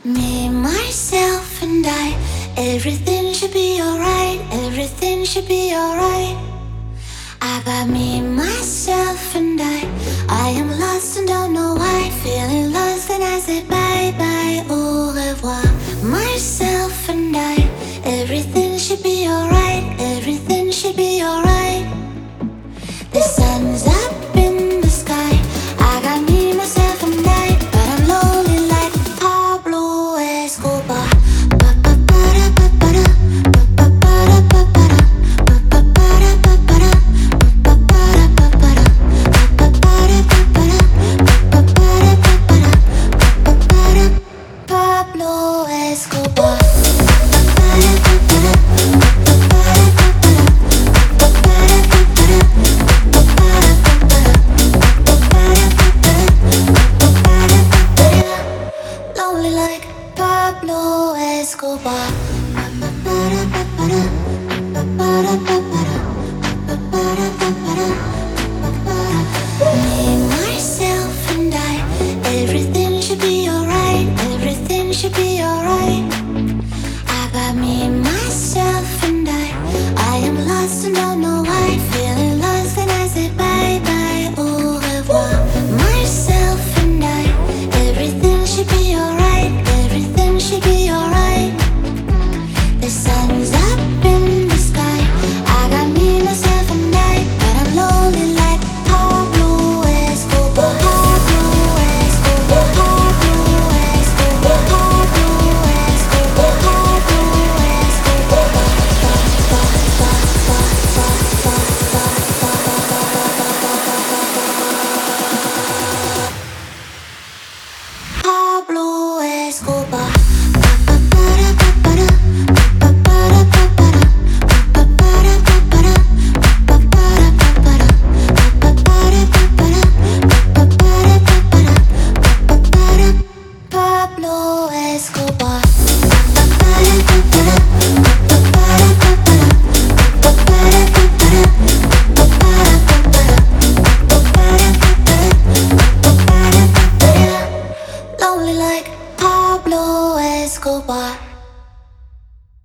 Me, myself, and I. Everything should be alright. Everything should be alright. I got me, myself, and I. I am lost and don't know why. Feeling lost, and I said bye bye, au revoir. Myself and I. Everything should be alright. Everything should be alright. The sun's up in the sky. I got me, myself, and I. But I'm lonely like Pablo Escobar. Pablo Escobar. Lonely like Pablo Escobar. Me, myself, and I. Everything should be alright. Everything should be alright. I got me, myself, and I. I am lost and don't know why. Feeling lost, and I said bye bye, au revoir. Myself and I. Everything should be alright. Everything should be alright. The sun's up in the sky. I got me, myself, and I. But I'm lonely like Pablo Escobar. Pablo Escobar. Pablo Escobar. Pablo Escobar. Pablo Escobar. Pablo Escobar.